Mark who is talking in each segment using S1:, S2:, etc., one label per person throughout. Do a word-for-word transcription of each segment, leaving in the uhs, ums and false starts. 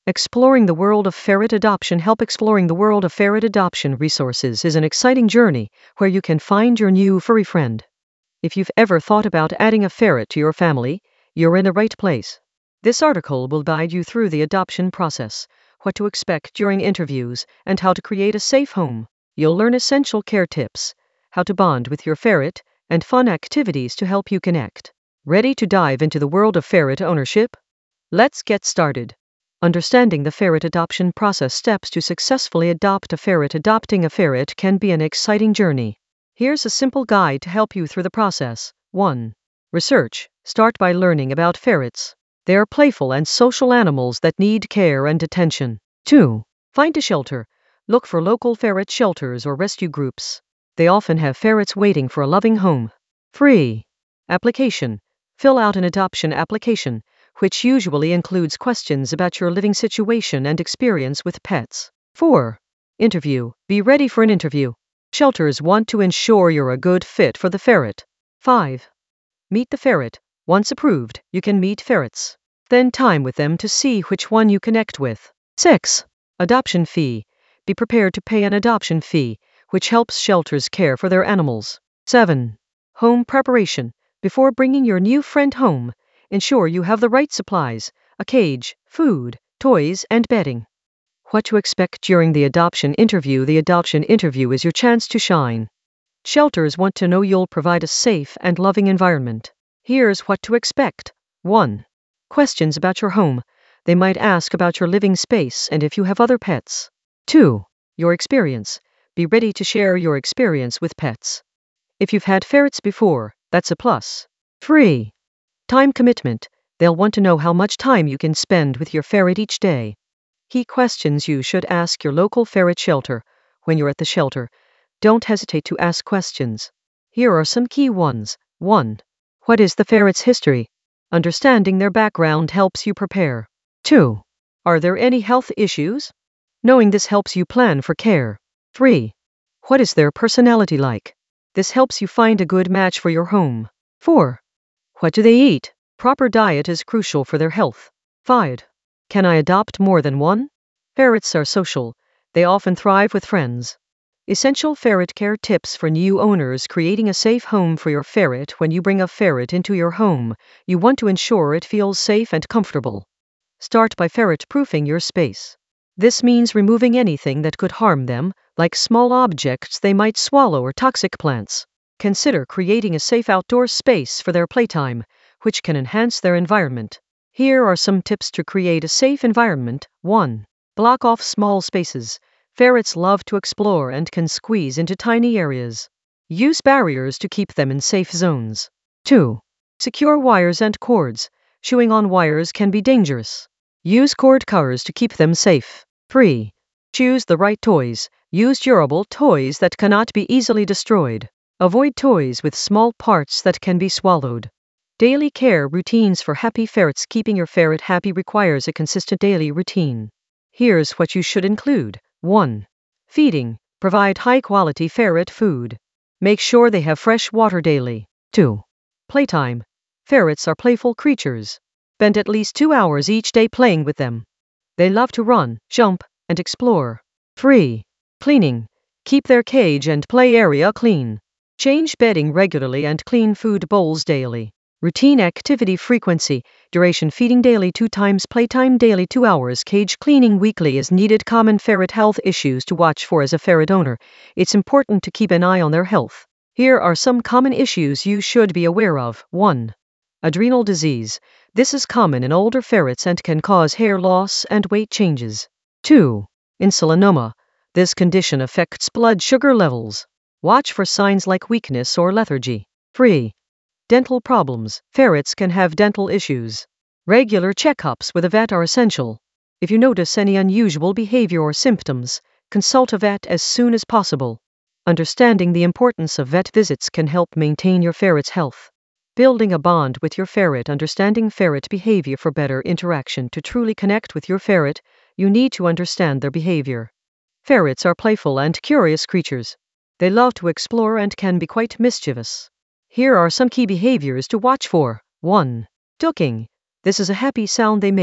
S1: Exploring the world of ferret adoption. Help exploring the world of ferret adoption resources is an exciting journey where you can find your new furry friend. If you've ever thought about adding a ferret to your family, you're in the right place. This article will guide you through the adoption process, what to expect during interviews, and how to create a safe home. You'll learn essential care tips, how to bond with your ferret, and fun activities to help you connect. Ready to dive into the world of ferret ownership? Let's get started. Understanding the ferret adoption process. Steps to successfully adopt a ferret. Adopting a ferret can be an exciting journey. Here's a simple guide to help you through the process. one. Research. Start by learning about ferrets. They are playful and social animals that need care and attention. two. Find a shelter. Look for local ferret shelters or rescue groups. They often have ferrets waiting for a loving home. three. Application. Fill out an adoption application, which usually includes questions about your living situation and experience with pets. four. Interview. Be ready for an interview. Shelters want to ensure you're a good fit for the ferret. five. Meet the ferret. Once approved, you can meet ferrets. Spend time with them to see which one you connect with. six. Adoption fee. Be prepared to pay an adoption fee, which helps shelters care for their animals. seven. Home preparation. Before bringing your new friend home, ensure you have the right supplies, a cage, food, toys, and bedding. What to expect during the adoption interview. The adoption interview is your chance to shine. Shelters want to know you'll provide a safe and loving environment. Here's what to expect. one. Questions about your home. They might ask about your living space and if you have other pets. two. Your experience. Be ready to share your experience with pets. If you've had ferrets before, that's a plus. three. Time commitment. They'll want to know how much time you can spend with your ferret each day. Key questions you should ask your local ferret shelter. When you're at the shelter, don't hesitate to ask questions. Here are some key ones. one. What is the ferret's history? Understanding their background helps you prepare. two. Are there any health issues? Knowing this helps you plan for care. three. What is their personality like? This helps you find a good match for your home. four. What do they eat? Proper diet is crucial for their health. five. Can I adopt more than one? Ferrets are social. They often thrive with friends. Essential ferret care tips for new owners. Creating a safe home for your ferret. When you bring a ferret into your home, you want to ensure it feels safe and comfortable. Start by ferret-proofing your space. This means removing anything that could harm them, like small objects they might swallow or toxic plants. Consider creating a safe outdoor space for their playtime, which can enhance their environment. Here are some tips to create a safe environment. one. Block off small spaces. Ferrets love to explore and can squeeze into tiny areas. Use barriers to keep them in safe zones. two. Secure wires and cords. Chewing on wires can be dangerous. Use cord cutters to keep them safe. three. Choose the right toys. Use durable toys that cannot be easily destroyed. Avoid toys with small parts that can be swallowed. Daily care routines for happy ferrets. Keeping your ferret happy requires a consistent daily routine. Here's what you should include. one. Feeding. Provide high-quality ferret food. Make sure they have fresh water daily. two. Playtime. Ferrets are playful creatures. Spend at least two hours each day playing with them. They love to run, jump, and explore. three. Cleaning. Keep their cage and play area clean. Change bedding regularly and clean food bowls daily. Routine activity frequency. Duration feeding daily two times, playtime daily two hours, cage cleaning weekly is needed. Common ferret health issues to watch for. As a ferret owner, it's important to keep an eye on their health. Here are some common issues you should be aware of. one. Adrenal disease. This is common in older ferrets and can cause hair loss and weight changes. two. Insulinoma. This condition affects blood sugar levels. Watch for signs like weakness or lethargy. three. Dental problems. Ferrets can have dental issues. Regular checkups with a vet are essential. If you notice any unusual behavior or symptoms, consult a vet as soon as possible. Understanding the importance of vet visits can help maintain your ferret's health. Building a bond with your ferret. Understanding ferret behavior for better interaction. To truly connect with your ferret, you need to understand their behavior. Ferrets are playful and curious creatures. They love to explore and can be quite mischievous. Here are some key behaviors to watch for. one. Ducking. This is a happy sound they make,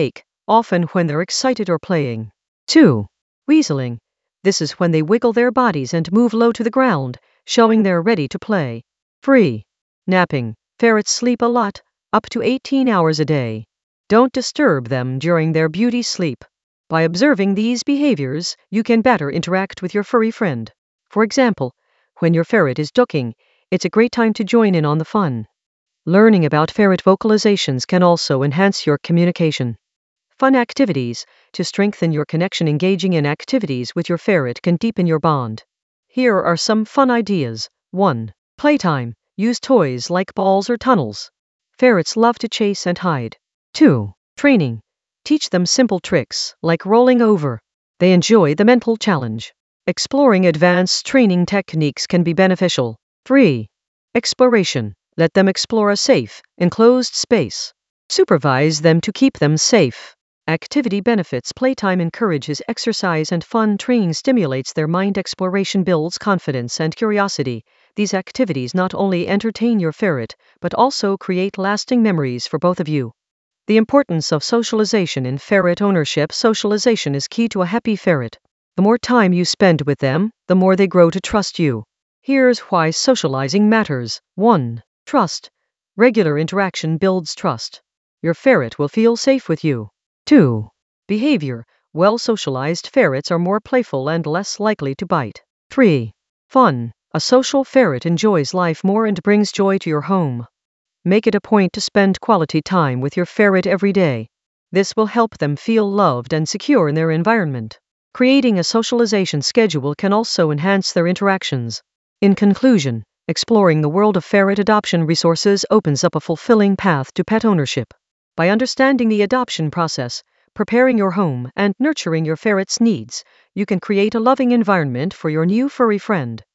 S1: often when they're excited or playing. two. Weaseling. This is when they wiggle their bodies and move low to the ground, showing they're ready to play. three. Napping. Ferrets sleep a lot, up to eighteen hours a day. Don't disturb them during their beauty sleep. By observing these behaviors, you can better interact with your furry friend. For example, when your ferret is ducking, it's a great time to join in on the fun. Learning about ferret vocalizations can also enhance your communication. Fun activities. To strengthen your connection, engaging in activities with your ferret can deepen your bond. Here are some fun ideas. one. Playtime. Use toys like balls or tunnels. Ferrets love to chase and hide. two. Training. Teach them simple tricks, like rolling over. They enjoy the mental challenge. Exploring advanced training techniques can be beneficial. three. Exploration. Let them explore a safe, enclosed space. Supervise them to keep them safe. Activity benefits. Playtime encourages exercise and fun. Training stimulates their mind. Exploration builds confidence and curiosity. These activities not only entertain your ferret, but also create lasting memories for both of you. The importance of socialization in ferret ownership. Socialization is key to a happy ferret. The more time you spend with them, the more they grow to trust you. Here's why socializing matters. one. Trust. Regular interaction builds trust. Your ferret will feel safe with you. two. Behavior. Well-socialized ferrets are more playful and less likely to bite. three. Fun. A social ferret enjoys life more and brings joy to your home. Make it a point to spend quality time with your ferret every day. This will help them feel loved and secure in their environment. Creating a socialization schedule can also enhance their interactions. In conclusion, exploring the world of ferret adoption resources opens up a fulfilling path to pet ownership. By understanding the adoption process, preparing your home, and nurturing your ferret's needs, you can create a loving environment for your new furry friend.